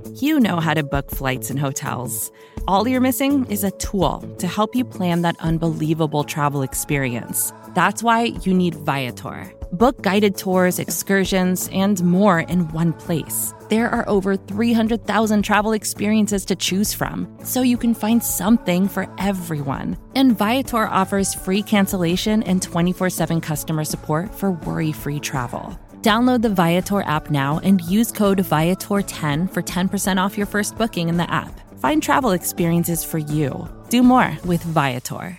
You know how to book flights and hotels. All you're missing is a tool to help you plan that unbelievable travel experience. That's why you need Viator. Book guided tours, excursions, and more in one place. There are over 300,000 travel experiences to choose from, so you can find something for everyone. And Viator offers free cancellation and 24/7 customer support for worry-free travel. Download the Viator app now and use code Viator10 for 10% off your first booking in the app. Find travel experiences for you. Do more with Viator.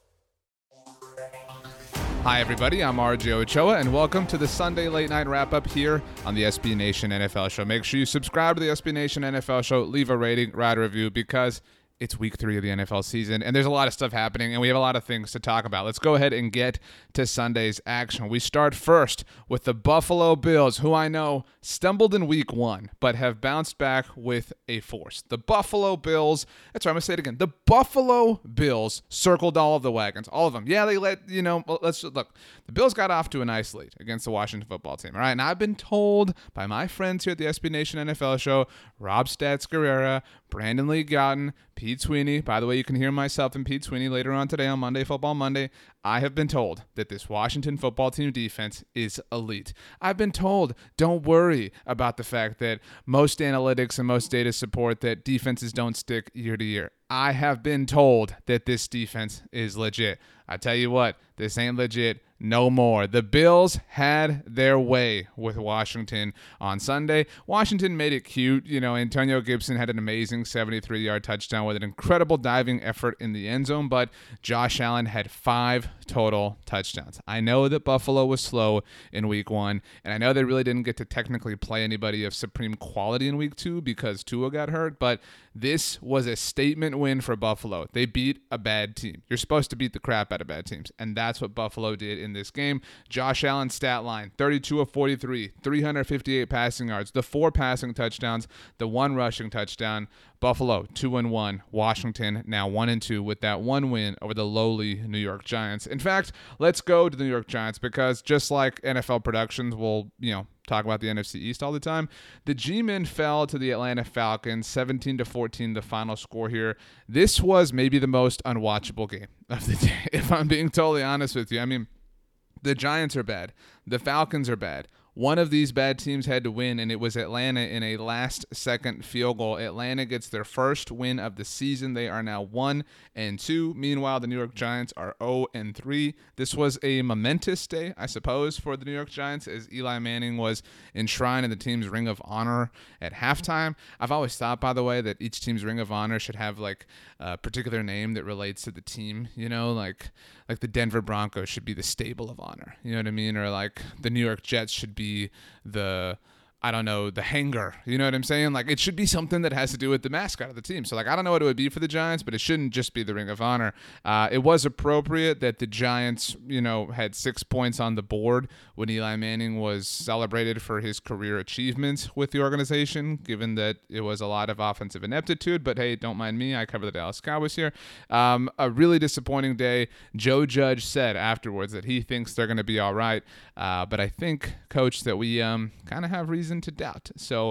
Hi, everybody. I'm RJ Ochoa, and welcome to the Sunday Late Night Wrap-Up here on the SB Nation NFL Show. Make sure you subscribe to the SB Nation NFL Show, leave a rating, write a review, because it's week 3 of the NFL season, and there's a lot of stuff happening, and we have a lot of things to talk about. Let's go ahead and get to Sunday's action. We start first with the Buffalo Bills, who I know stumbled in week 1, but have bounced back with a force. The Buffalo Bills, that's right, I'm going to say it again. The Buffalo Bills circled all of the wagons, all of them. Yeah, they let's look. The Bills got off to a nice lead against the Washington football team, all right? And I've been told by my friends here at the SB Nation NFL Show, Rob Stats Guerrera, Brandon Lee Goughton, Pete Sweeney. By the way, you can hear myself and Pete Sweeney later on today on Monday Football Monday. I have been told that this Washington football team defense is elite. I've been told, don't worry about the fact that most analytics and most data support that defenses don't stick year to year. I have been told that this defense is legit. I tell you what, this ain't legit no more. The Bills had their way with Washington on Sunday. Washington made it cute. You know, Antonio Gibson had an amazing 73-yard touchdown with an incredible diving effort in the end zone, but Josh Allen had 5 total touchdowns. I know that Buffalo was slow in week 1, and I know they really didn't get to technically play anybody of supreme quality in week 2 because Tua got hurt, but this was a statement win for Buffalo. They beat a bad team. You're supposed to beat the crap out of bad teams, and that's what Buffalo did in this game. Josh Allen's stat line, 32 of 43, 358 passing yards, the 4 passing touchdowns, the 1 rushing touchdown. Buffalo 2-1, Washington now 1-2 with that 1 win over the lowly New York Giants. In fact, let's go to the New York Giants because just like NFL Productions will, talk about the NFC East all the time, the G-Men fell to the Atlanta Falcons 17-14, the final score here. This was maybe the most unwatchable game of the day, if I'm being totally honest with you. I mean, the Giants are bad. The Falcons are bad. One of these bad teams had to win, and it was Atlanta in a last-second field goal. Atlanta gets their first win of the season. They are now 1-2. Meanwhile, the New York Giants are 0-3. This was a momentous day, I suppose, for the New York Giants, as Eli Manning was enshrined in the team's Ring of Honor at halftime. I've always thought, by the way, that each team's Ring of Honor should have like a particular name that relates to the team. Like the Denver Broncos should be the Stable of Honor. You know what I mean? Or like the New York Jets should be the hangar. You know what I'm saying? Like, it should be something that has to do with the mascot of the team. So, like, I don't know what it would be for the Giants, but it shouldn't just be the Ring of Honor. It was appropriate that the Giants, had 6 points on the board when Eli Manning was celebrated for his career achievements with the organization, given that it was a lot of offensive ineptitude. But, hey, don't mind me. I cover the Dallas Cowboys here. A really disappointing day. Joe Judge said afterwards that he thinks they're going to be all right. But I think, Coach, that we kind of have reason to doubt. So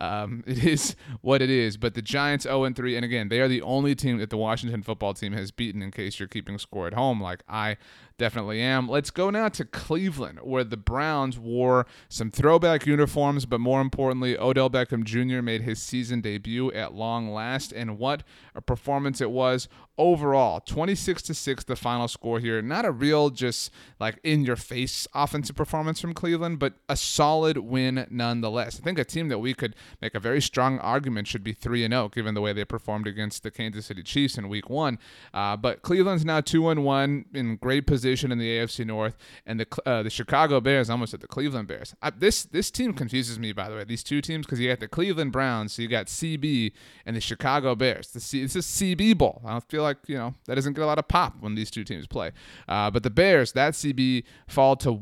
it is what it is. But the Giants 0-3, and again, they are the only team that the Washington football team has beaten, in case you're keeping score at home, like I definitely am. Let's go now to Cleveland, where the Browns wore some throwback uniforms, but more importantly, Odell Beckham Jr. made his season debut at long last, and what a performance it was overall. 26-6, the final score here. Not a real just like in-your-face offensive performance from Cleveland, but a solid win nonetheless. I think a team that we could make a very strong argument should be 3-0, given the way they performed against the Kansas City Chiefs in Week 1. But Cleveland's now 2-1 in great position in the AFC North, and the Chicago Bears, almost at the Cleveland Bears. This team confuses me, by the way, these two teams, because you got the Cleveland Browns, so you got CB, and the Chicago Bears. It's a CB Bowl. I feel like, that doesn't get a lot of pop when these two teams play. But the Bears, that CB, fall to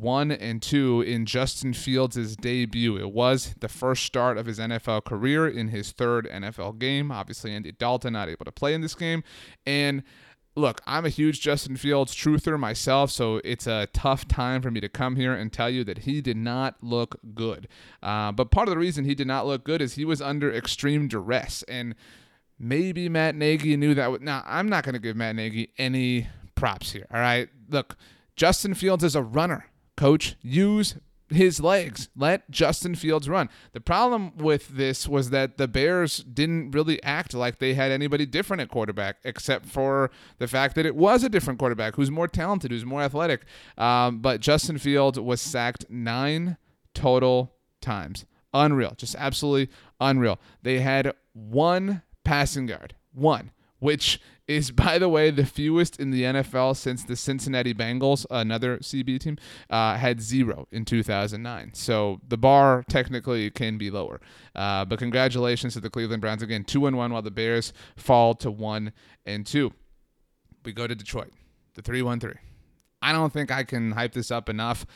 1-2 in Justin Fields' debut. It was the first start of his NFL career in his 3rd NFL game. Obviously, Andy Dalton not able to play in this game. And look, I'm a huge Justin Fields truther myself, so it's a tough time for me to come here and tell you that he did not look good. But part of the reason he did not look good is he was under extreme duress, and maybe Matt Nagy knew that. Now, I'm not going to give Matt Nagy any props here, all right? Look, Justin Fields is a runner. Coach, use his legs. Let Justin Fields run. The problem with this was that the Bears didn't really act like they had anybody different at quarterback, except for the fact that it was a different quarterback who's more talented, who's more athletic. But Justin Fields was sacked 9 total times. Unreal. Just absolutely unreal. They had 1 passing yard. 1. Which is, by the way, the fewest in the NFL since the Cincinnati Bengals, another CB team, had 0 in 2009. So the bar technically can be lower. But congratulations to the Cleveland Browns. Again, 2-1 while the Bears fall to 1-2. We go to Detroit, the 3-1-3. I don't think I can hype this up enough.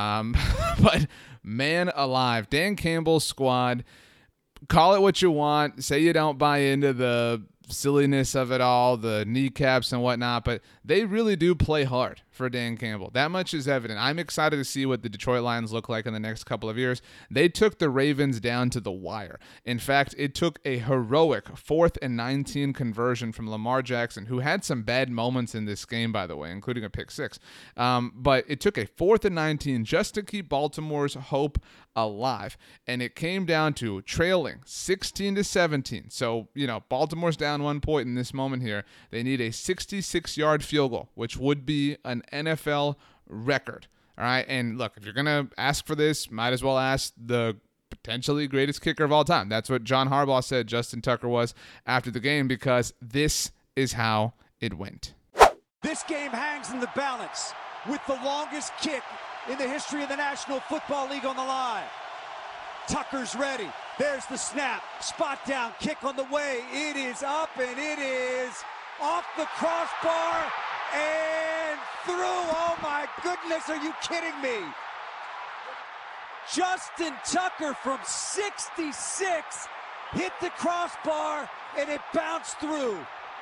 But man alive, Dan Campbell's squad, call it what you want. Say you don't buy into the silliness of it all, the kneecaps and whatnot, but they really do play hard for Dan Campbell. That much is evident. I'm excited to see what the Detroit Lions look like in the next couple of years. They took the Ravens down to the wire. In fact, it took a heroic 4th and 19 conversion from Lamar Jackson, who had some bad moments in this game, by the way, including a pick 6. But it took a 4th and 19 just to keep Baltimore's hope alive. And it came down to trailing 16-17. So, Baltimore's down 1 point in this moment here. They need a 66-yard field goal, which would be an NFL record. All right. And look, if you're going to ask for this, might as well ask the potentially greatest kicker of all time. That's what John Harbaugh said Justin Tucker was after the game, because this is how it went. This game hangs in the balance with the longest kick in the history of the National Football League on the line. Tucker's ready. There's the snap. Spot down. Kick on the way. It is up and it is off the crossbar and through. Oh my goodness, are you kidding me? Justin Tucker from 66 hit the crossbar and it bounced through.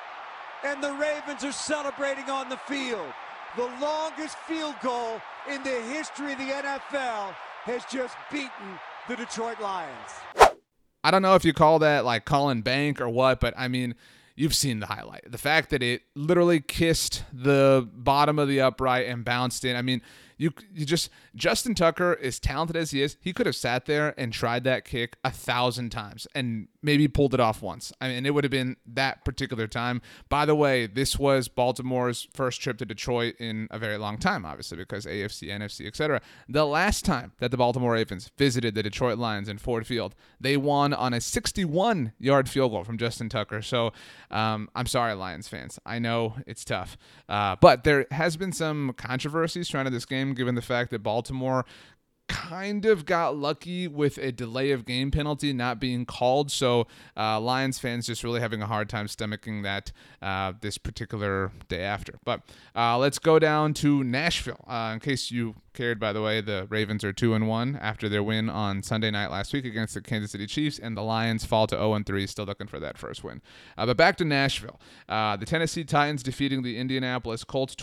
And the Ravens are celebrating on the field. The longest field goal in the history of the NFL has just beaten the Detroit Lions. I don't know if you call that like calling bank or what, but I mean, you've seen the highlight. The fact that it literally kissed the bottom of the upright and bounced in. I mean, you just, Justin Tucker, as talented as he is, he could have sat there and tried that kick 1,000 times and maybe pulled it off once. I mean, it would have been that particular time. By the way, this was Baltimore's first trip to Detroit in a very long time, obviously, because AFC, NFC, etc. The last time that the Baltimore Ravens visited the Detroit Lions in Ford Field, they won on a 61-yard field goal from Justin Tucker. So I'm sorry, Lions fans. I know it's tough. But there has been some controversies surrounding this game, given the fact that Baltimore kind of got lucky with a delay of game penalty not being called. So Lions fans just really having a hard time stomaching that this particular day after. But let's go down to Nashville. In case you cared, by the way, the Ravens are 2-1 after their win on Sunday night last week against the Kansas City Chiefs, and the Lions fall to 0-3, still looking for that first win. But back to Nashville. The Tennessee Titans defeating the Indianapolis Colts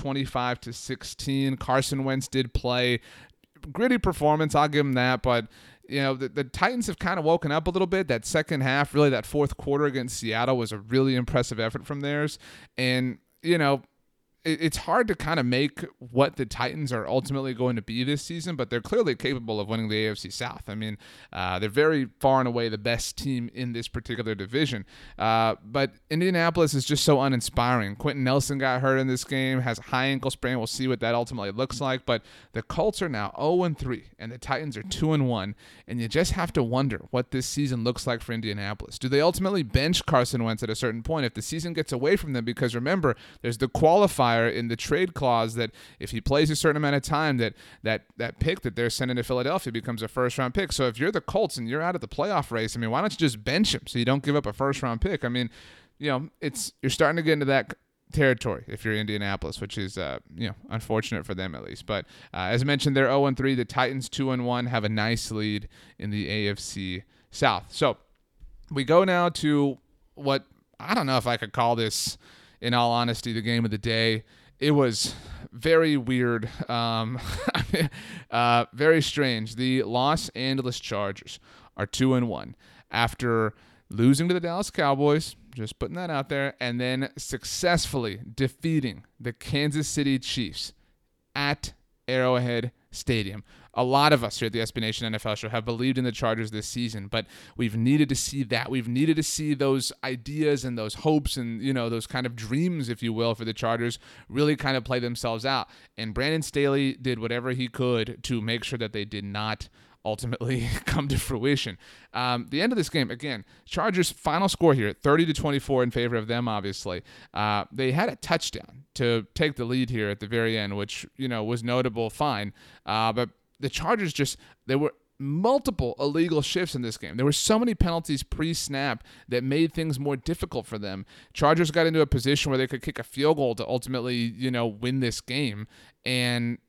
25-16. Carson Wentz did play. Gritty performance, I'll give them that, but the Titans have kind of woken up a little bit. That second half, really that fourth quarter against Seattle was a really impressive effort from theirs, and it's hard to kind of make what the Titans are ultimately going to be this season, but they're clearly capable of winning the AFC South. I mean, they're very far and away the best team in this particular division. But Indianapolis is just so uninspiring. Quentin Nelson got hurt in this game, has a high ankle sprain. We'll see what that ultimately looks like. But the Colts are now 0-3, and the Titans are 2-1, and you just have to wonder what this season looks like for Indianapolis. Do they ultimately bench Carson Wentz at a certain point if the season gets away from them? Because remember, there's the qualifier in the trade clause that if he plays a certain amount of time, that pick that they're sending to Philadelphia becomes a first-round pick. So if you're the Colts and you're out of the playoff race, I mean, why don't you just bench him so you don't give up a first-round pick? I mean, you're starting to get into that territory if you're Indianapolis, which is unfortunate for them at least. But as I mentioned, they're 0-3. The Titans 2-1 have a nice lead in the AFC South. So we go now to what I don't know if I could call this in all honesty, the game of the day. It was very weird, very strange. The Los Angeles Chargers are 2-1 after losing to the Dallas Cowboys, just putting that out there, and then successfully defeating the Kansas City Chiefs at Arrowhead Stadium. A lot of us here at the SB Nation NFL Show have believed in the Chargers this season, but we've needed to see that. We've needed to see those ideas and those hopes and, those kind of dreams, if you will, for the Chargers really kind of play themselves out. And Brandon Staley did whatever he could to make sure that they did not ultimately come to fruition. The end of this game, again, Chargers final score here, 30-24 in favor of them, obviously. They had a touchdown to take the lead here at the very end, which, was notable, fine. But the Chargers there were multiple illegal shifts in this game. There were so many penalties pre-snap that made things more difficult for them. Chargers got into a position where they could kick a field goal to ultimately, win this game. And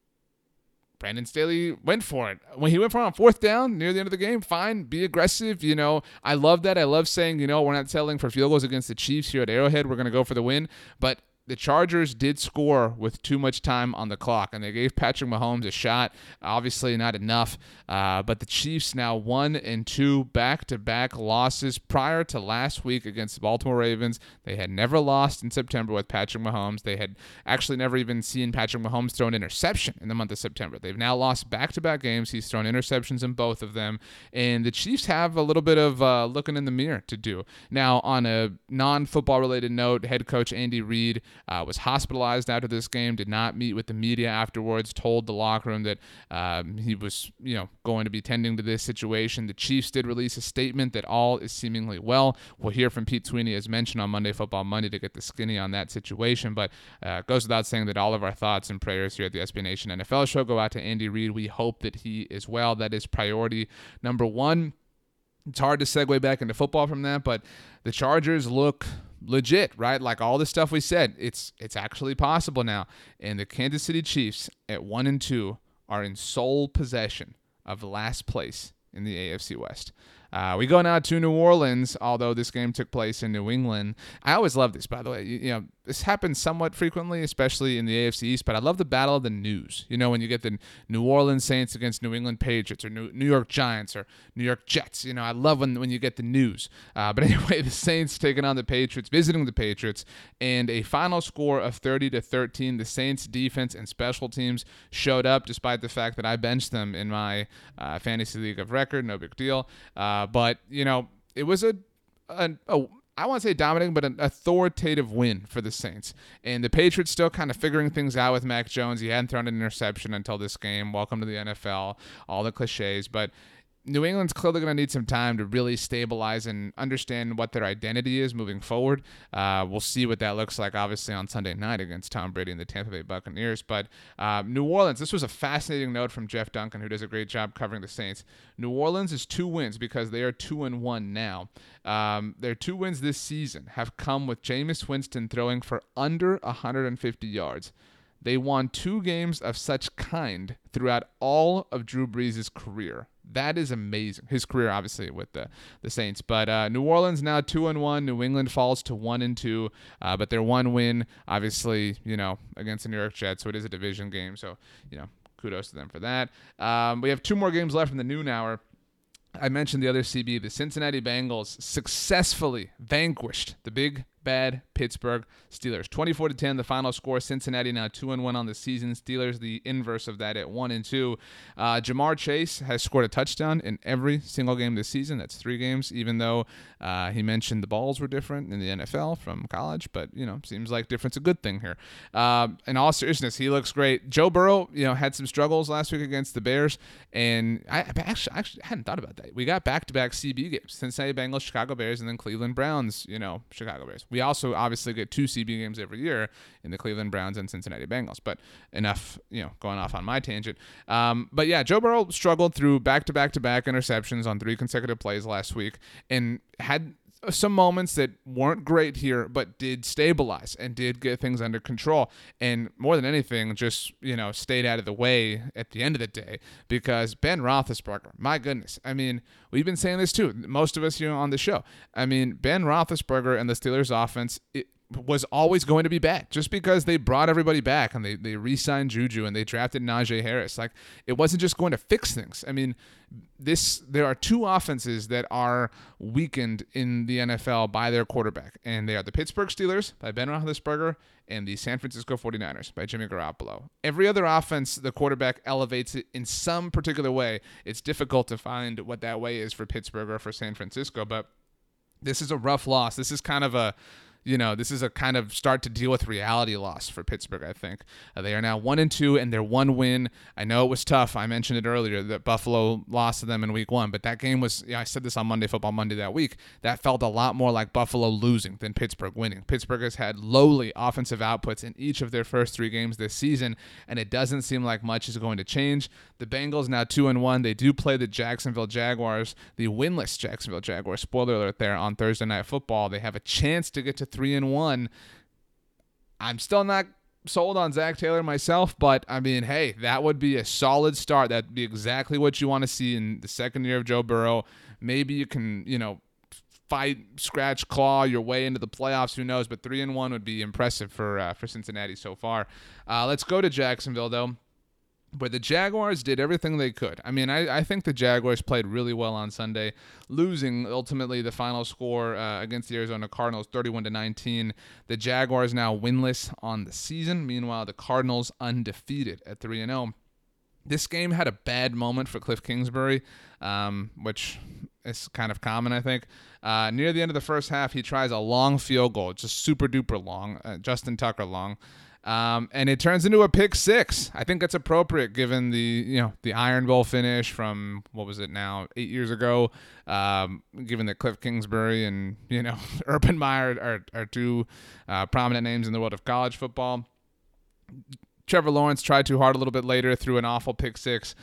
Brandon Staley went for it. When he went for it on fourth down near the end of the game, fine, be aggressive. I love that. I love saying, we're not settling for field goals against the Chiefs here at Arrowhead. We're going to go for the win. But the Chargers did score with too much time on the clock, and they gave Patrick Mahomes a shot. Obviously not enough, but the Chiefs now 1-2 back-to-back losses. Prior to last week against the Baltimore Ravens, they had never lost in September with Patrick Mahomes. They had actually never even seen Patrick Mahomes throw an interception in the month of September. They've now lost back-to-back games. He's thrown interceptions in both of them, and the Chiefs have a little bit of looking in the mirror to do. Now, on a non-football-related note, head coach Andy Reid was hospitalized after this game, did not meet with the media afterwards, told the locker room that he was, going to be tending to this situation. The Chiefs did release a statement that all is seemingly well. We'll hear from Pete Sweeney, as mentioned, on Monday Football Monday to get the skinny on that situation, but it goes without saying that all of our thoughts and prayers here at the SB Nation NFL Show go out to Andy Reid. We hope that he is well. That is priority number one. It's hard to segue back into football from that, but the Chargers look legit, right? Like all the stuff we said, it's actually possible now. And the Kansas City Chiefs at 1-2 are in sole possession of last place in the AFC West. We go now to New Orleans, although this game took place in New England. I always love this, by the way. This happens somewhat frequently, especially in the AFC East, but I love the battle of the news. When you get the New Orleans Saints against New England Patriots or New York Giants or New York Jets. I love when you get the news. But anyway, the Saints taking on the Patriots, visiting the Patriots, and a final score of 30-13. The Saints defense and special teams showed up, despite the fact that I benched them in my fantasy league of record. No big deal. But, it was I want to say dominating, but an authoritative win for the Saints. And the Patriots still kind of figuring things out with Mac Jones. He hadn't thrown an interception until this game. Welcome to the NFL. All the cliches. But New England's clearly going to need some time to really stabilize and understand what their identity is moving forward. We'll see what that looks like, obviously, on Sunday night against Tom Brady and the Tampa Bay Buccaneers. But New Orleans, this was a fascinating note from Jeff Duncan, who does a great job covering the Saints. New Orleans is 2 wins because they are 2-1 now. Their 2 wins this season have come with Jameis Winston throwing for under 150 yards. They won 2 games of such kind throughout all of Drew Brees' career. That is amazing. His career, obviously, with the Saints. But New Orleans now 2-1. New England falls to 1-2. But their 1 win, obviously, against the New York Jets. So it is a division game. So, kudos to them for that. We have 2 more games left in the noon hour. I mentioned the other CB. The Cincinnati Bengals successfully vanquished the big bad Pittsburgh Steelers. 24-10, the final score. Cincinnati now 2-1 on the season. Steelers the inverse of that at 1-2. Jamar Chase has scored a touchdown in every single game this season. That's 3 games, even though he mentioned the balls were different in the NFL from college. But, seems like different's a good thing here. In all seriousness, he looks great. Joe Burrow, had some struggles last week against the Bears. And I actually hadn't thought about that. We got back-to-back CB games. Cincinnati Bengals, Chicago Bears, and then Cleveland Browns, Chicago Bears. We also obviously get 2 CB games every year in the Cleveland Browns and Cincinnati Bengals. But enough, going off on my tangent. But yeah, Joe Burrow struggled through back-to-back-to-back interceptions on 3 consecutive plays last week and had some moments that weren't great here, but did stabilize and did get things under control. And more than anything, just, stayed out of the way at the end of the day, because Ben Roethlisberger, my goodness. I mean, we've been saying this too, most of us, on the show. I mean, Ben Roethlisberger and the Steelers offense, was always going to be bad just because they brought everybody back and they re-signed Juju and they drafted Najee Harris. Like, it wasn't just going to fix things. I mean, there are two offenses that are weakened in the NFL by their quarterback, and they are the Pittsburgh Steelers by Ben Roethlisberger and the San Francisco 49ers by Jimmy Garoppolo. Every other offense, the quarterback elevates it in some particular way. It's difficult to find what that way is for Pittsburgh or for San Francisco, but this is a rough loss. This is kind of a kind of start to deal with reality loss for Pittsburgh, I think. They are now 1-2, and their one win, I know it was tough. I mentioned it earlier that Buffalo lost to them in week 1, but that game was, I said this on Monday Football Monday that week, that felt a lot more like Buffalo losing than Pittsburgh winning. Pittsburgh has had lowly offensive outputs in each of their first 3 games this season, and it doesn't seem like much is going to change. The Bengals now 2-1. They do play the Jacksonville Jaguars, the winless Jacksonville Jaguars, spoiler alert there, on Thursday Night Football. They have a chance to get to 3-1. I'm still not sold on Zach Taylor myself, but I mean, hey, that would be a solid start. That'd be exactly what you want to see in the second year of Joe Burrow. Maybe you can, fight, scratch, claw your way into the playoffs. Who knows? But 3-1 would be impressive for Cincinnati so far. Let's go to Jacksonville, though, where the Jaguars did everything they could. I mean, I think the Jaguars played really well on Sunday, losing ultimately the final score against the Arizona Cardinals, 31-19. The Jaguars now winless on the season. Meanwhile, the Cardinals undefeated at 3-0. This game had a bad moment for Cliff Kingsbury, which is kind of common, I think. Near the end of the first half, he tries a long field goal, just super duper long, Justin Tucker long. And it turns into a pick 6. I think that's appropriate given the Iron Bowl finish from, 8 years ago, given that Cliff Kingsbury and, Urban Meyer are two prominent names in the world of college football. Trevor Lawrence tried too hard a little bit later, threw an awful pick 6.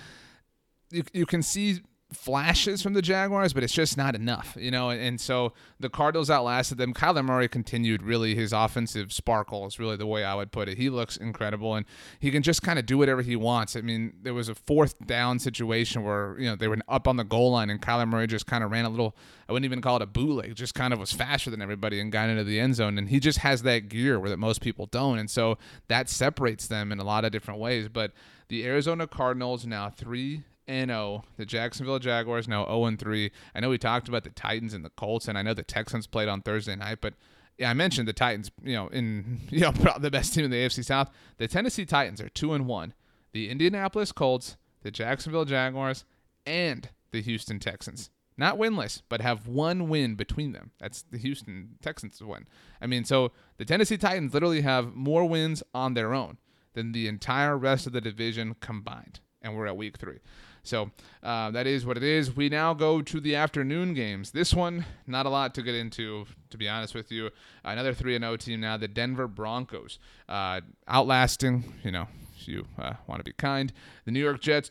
You can see flashes from the Jaguars, but it's just not enough, and so the Cardinals outlasted them. Kyler Murray continued really his offensive sparkle is really the way I would put it. He looks incredible, and he can just kind of do whatever he wants. I mean, there was a 4th down situation where, they were up on the goal line, and Kyler Murray just kind of ran a little, I wouldn't even call it a bootleg, just kind of was faster than everybody and got into the end zone, and he just has that gear where that most people don't, and so that separates them in a lot of different ways. But the Arizona Cardinals now 3-0. The Jacksonville Jaguars now 0-3. I know we talked about the Titans and the Colts, and I know the Texans played on Thursday night, but I mentioned the Titans, probably the best team in the AFC South. The Tennessee Titans are 2-1. The Indianapolis Colts, the Jacksonville Jaguars, and the Houston Texans. Not winless, but have one win between them. That's the Houston Texans win. I mean, so the Tennessee Titans literally have more wins on their own than the entire rest of the division combined, and we're at week 3. So that is what it is. We now go to the afternoon games. This one, not a lot to get into, to be honest with you. Another 3-0 team now, the Denver Broncos, outlasting, if you want to be kind, the New York Jets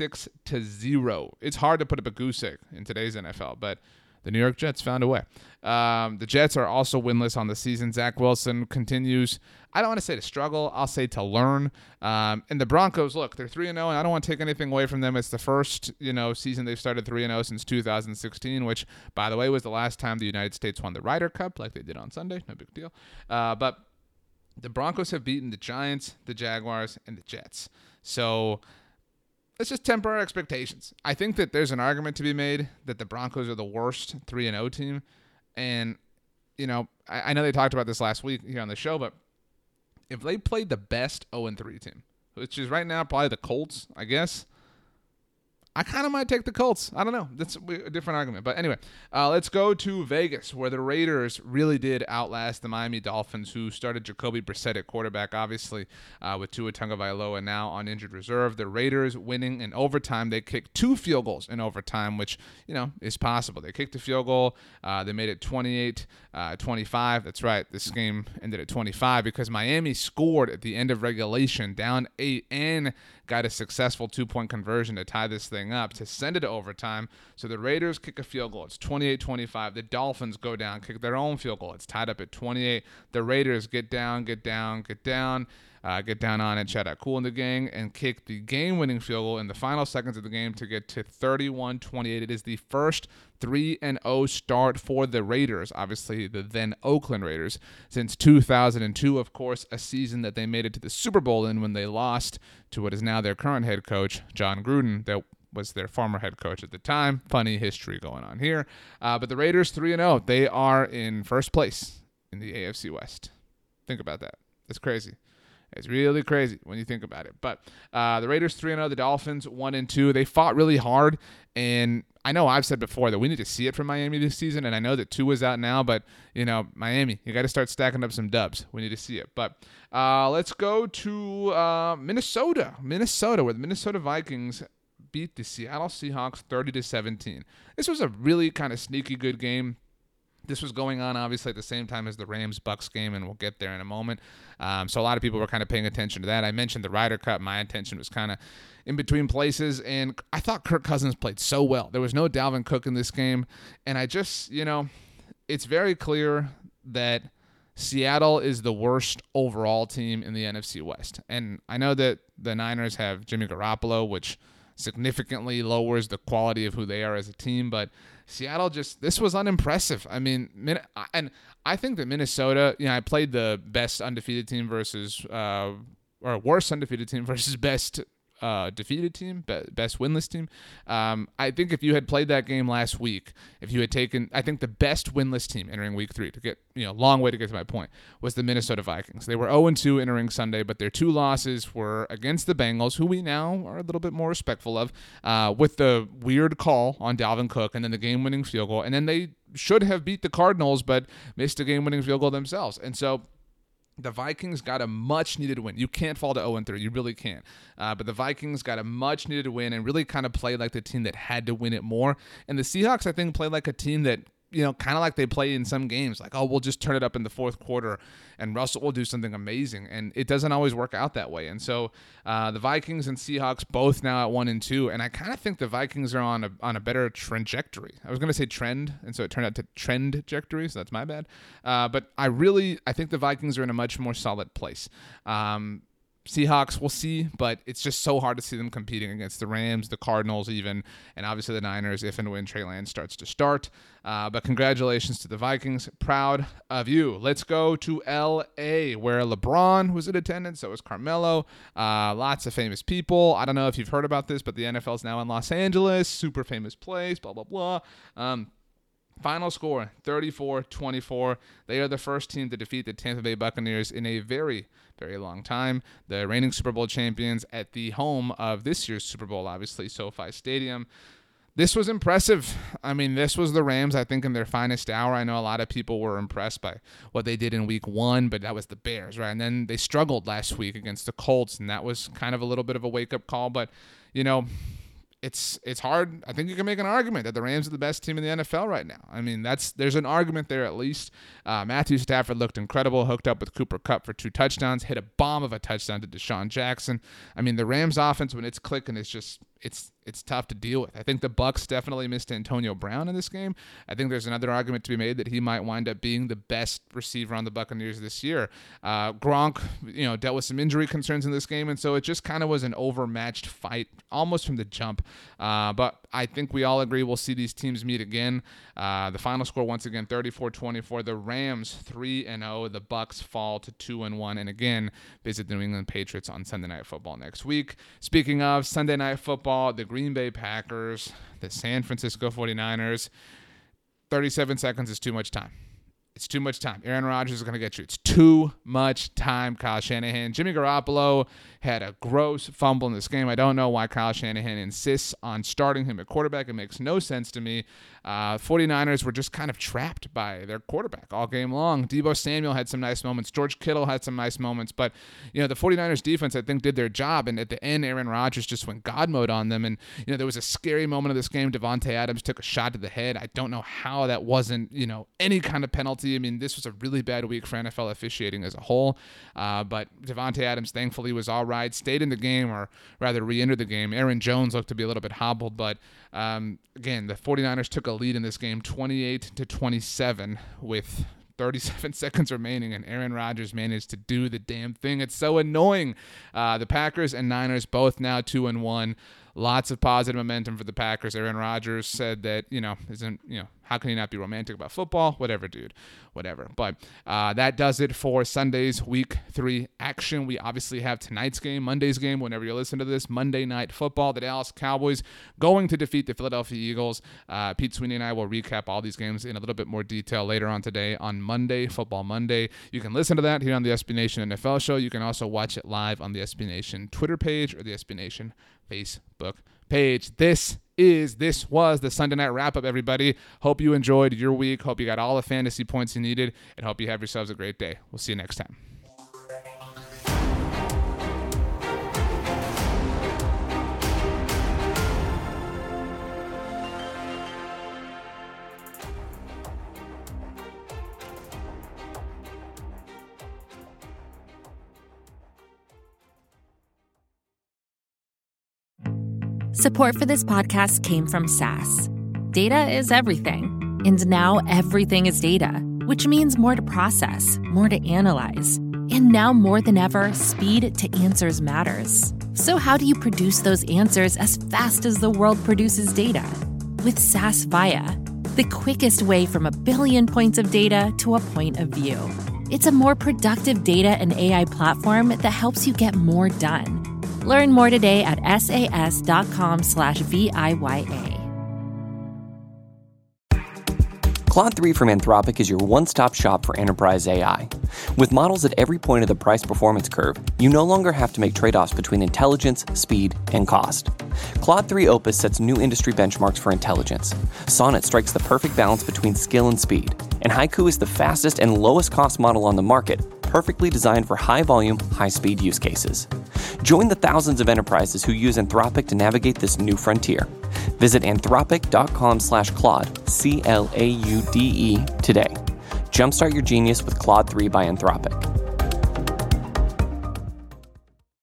26-0. It's hard to put up a goose egg in today's NFL, but the New York Jets found a way. The Jets are also winless on the season. Zach Wilson continues, I don't want to say to struggle, I'll say to learn. And the Broncos, look, they're 3-0, and I don't want to take anything away from them. It's the first, season they've started 3-0 since 2016, which, by the way, was the last time the United States won the Ryder Cup, like they did on Sunday. No big deal. But the Broncos have beaten the Giants, the Jaguars, and the Jets. So let's just temper our expectations. I think that there's an argument to be made that the Broncos are the worst 3-0 team. And, I know they talked about this last week here on the show, but if they played the best 0-3 team, which is right now probably the Colts, I guess, I kind of might take the Colts. I don't know. That's a different argument. But anyway, let's go to Vegas, where the Raiders really did outlast the Miami Dolphins, who started Jacoby Brissett at quarterback, obviously, with Tua Tagovailoa now on injured reserve. The Raiders winning in overtime. They kicked 2 field goals in overtime, which, is possible. They kicked a field goal. They made it 28-25. That's right. This game ended at 25 because Miami scored at the end of regulation, down 8, and got a successful 2-point conversion to tie this thing up to send it to overtime. So the Raiders kick a field goal. It's 28-25. The Dolphins go down, kick their own field goal. It's tied up at 28. The Raiders get down. get down on it, shout out Cool and the gang, and kick the game-winning field goal in the final seconds of the game to get to 31-28. It is the first 3-0 start for the Raiders, obviously the then Oakland Raiders, since 2002, of course, a season that they made it to the Super Bowl in when they lost to what is now their current head coach, John Gruden, that was their former head coach at the time. Funny history going on here. But the Raiders 3-0, they are in first place in the AFC West. Think about that. It's crazy. It's really crazy when you think about it. But the Raiders 3-0, the Dolphins 1-2. They fought really hard, and I know I've said before that we need to see it from Miami this season, and I know that Tua's out now, but, Miami, you got to start stacking up some dubs. We need to see it. But let's go to Minnesota, where the Minnesota Vikings beat the Seattle Seahawks 30-17. This was a really kind of sneaky good game. This was going on, obviously, at the same time as the Rams-Bucks game, and we'll get there in a moment. So a lot of people were kind of paying attention to that. I mentioned the Ryder Cup. My attention was kind of in between places, and I thought Kirk Cousins played so well. There was no Dalvin Cook in this game, and I just, it's very clear that Seattle is the worst overall team in the NFC West. And I know that the Niners have Jimmy Garoppolo, which significantly lowers the quality of who they are as a team, but Seattle this was unimpressive. I mean, and I think that Minnesota, I played the best undefeated team versus, or worst undefeated team versus best defeated team, best winless team. I think if you had played that game last week, if you had taken, I think the best winless team entering week 3 to get, long way to get to my point, was the Minnesota Vikings. They were 0-2 entering Sunday, but their 2 losses were against the Bengals, who we now are a little bit more respectful of, with the weird call on Dalvin Cook and then the game-winning field goal. And then they should have beat the Cardinals, but missed a game-winning field goal themselves. And so the Vikings got a much-needed win. You can't fall to 0-3. You really can't. But the Vikings got a much-needed win and really kind of played like the team that had to win it more. And the Seahawks, I think, played like a team that, kind of like they play in some games. Like, we'll just turn it up in the fourth quarter and Russell will do something amazing. And it doesn't always work out that way. And so the Vikings and Seahawks both now at 1-2. And I kind of think the Vikings are on a better trajectory. I was going to say trend, and so it turned out to trend-jectory, so that's my bad. But I think the Vikings are in a much more solid place. Seahawks, we'll see, but it's just so hard to see them competing against the Rams, the Cardinals even, and obviously the Niners if and when Trey Lance starts to start. But congratulations to the Vikings. Proud of you. Let's go to L.A., where LeBron was in attendance. So was Carmelo. Lots of famous people. I don't know if you've heard about this, but the NFL is now in Los Angeles. Super famous place, blah, blah, blah. Final score, 34-24. They are the first team to defeat the Tampa Bay Buccaneers in a very, very long time. The reigning Super Bowl champions at the home of this year's Super Bowl, obviously, SoFi Stadium. This was impressive. I mean, this was the Rams, I think, in their finest hour. I know a lot of people were impressed by what they did in week 1, but that was the Bears, right? And then they struggled last week against the Colts, and that was kind of a little bit of a wake-up call. But, it's hard. I think you can make an argument that the Rams are the best team in the NFL right now. I mean, there's an argument there at least. Matthew Stafford looked incredible, hooked up with Cooper Kupp for 2 touchdowns, hit a bomb of a touchdown to Deshaun Jackson. I mean, the Rams offense, when it's clicking, it's tough to deal with. I think the Bucs definitely missed Antonio Brown in this game. I think there's another argument to be made that he might wind up being the best receiver on the Buccaneers this year. Gronk, dealt with some injury concerns in this game, and so it just kind of was an overmatched fight almost from the jump. But I think we all agree we'll see these teams meet again. The final score, once again, 34-24. The Rams 3-0. The Bucs fall to 2-1. And again, visit the New England Patriots on Sunday Night Football next week. Speaking of Sunday Night Football, the Green Bay Packers, the San Francisco 49ers. 37 seconds is too much time. It's too much time. Aaron Rodgers is going to get you. It's too much time, Kyle Shanahan. Jimmy Garoppolo had a gross fumble in this game. I don't know why Kyle Shanahan insists on starting him at quarterback. It makes no sense to me. 49ers were just kind of trapped by their quarterback all game long. Deebo Samuel had some nice moments. George Kittle had some nice moments. But, the 49ers defense, I think, did their job. And at the end, Aaron Rodgers just went God mode on them. And, there was a scary moment of this game. Devontae Adams took a shot to the head. I don't know how that wasn't, any kind of penalty. I mean, this was a really bad week for NFL officiating as a whole. But Devontae Adams, thankfully, was all right. Stayed in the game, or rather re-entered the game. Aaron Jones looked to be a little bit hobbled. But, again, the 49ers took a lead in this game 28-27 with 37 seconds remaining, and Aaron Rodgers managed to do the damn thing. It's so annoying. The Packers and Niners both now 2-1. Lots of positive momentum for the Packers. Aaron Rodgers said that, how can you not be romantic about football? Whatever, dude. Whatever. But that does it for Sunday's Week 3 action. We obviously have tonight's game, Monday's game, whenever you listen to this, Monday Night Football. The Dallas Cowboys going to defeat the Philadelphia Eagles. Pete Sweeney and I will recap all these games in a little bit more detail later on today on Monday, Football Monday. You can listen to that here on the SB Nation NFL show. You can also watch it live on the SB Nation Twitter page or the SB Nation Facebook page. This was the Sunday Night Wrap-Up, everybody. Hope you enjoyed your week. Hope you got all the fantasy points you needed, and hope you have yourselves a great day. We'll see you next time. Support for this podcast came from SAS. Data is everything, and now everything is data, which means more to process, more to analyze. And now more than ever, speed to answers matters. So how do you produce those answers as fast as the world produces data? With SAS Viya, the quickest way from a billion points of data to a point of view. It's a more productive data and AI platform that helps you get more done. Learn more today at sas.com/VIYA. Claude 3 from Anthropic is your one-stop shop for enterprise AI. With models at every point of the price-performance curve, you no longer have to make trade-offs between intelligence, speed, and cost. Claude 3 Opus sets new industry benchmarks for intelligence. Sonnet strikes the perfect balance between skill and speed. And Haiku is the fastest and lowest-cost model on the market, perfectly designed for high-volume, high-speed use cases. Join the thousands of enterprises who use Anthropic to navigate this new frontier. Visit anthropic.com/Claude, CLAUDE, today. Jumpstart your genius with Claude 3 by Anthropic.